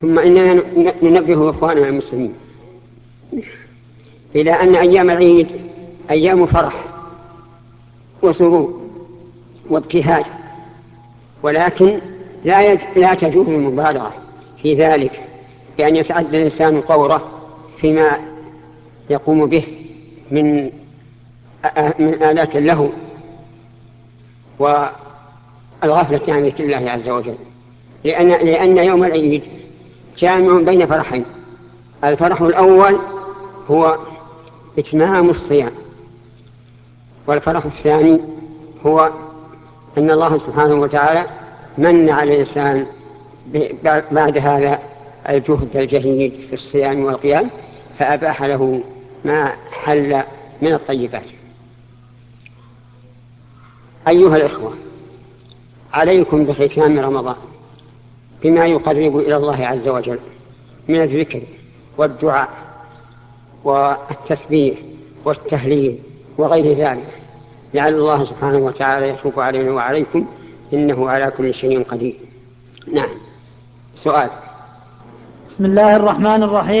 ثم إننا ننبه إخواننا المسلمين إلى أن أيام العيد أيام فرح وسرور وابتهاج، ولكن لا تجوز المبالغة في ذلك بأن يتعدى الإنسان طوره فيما يقوم به من آلات اللهو والغفلة عن ذكر الله عز وجل، لأن يوم العيد جامع بين فرحين. الفرح الأول هو إتمام الصيام، والفرح الثاني هو أن الله سبحانه وتعالى من على الإنسان بعد هذا الجهد الجهيد في الصيام والقيام فأباح له ما حل من الطيبات. أيها الإخوة، عليكم بختام رمضان بما يقرب إلى الله عز وجل من الذكر والدعاء والتسبيح والتهليل وغير ذلك، لعل الله سبحانه وتعالى يتوب علينا وعليكم، إنه على كل شيء قدير. نعم، سؤال. بسم الله الرحمن الرحيم.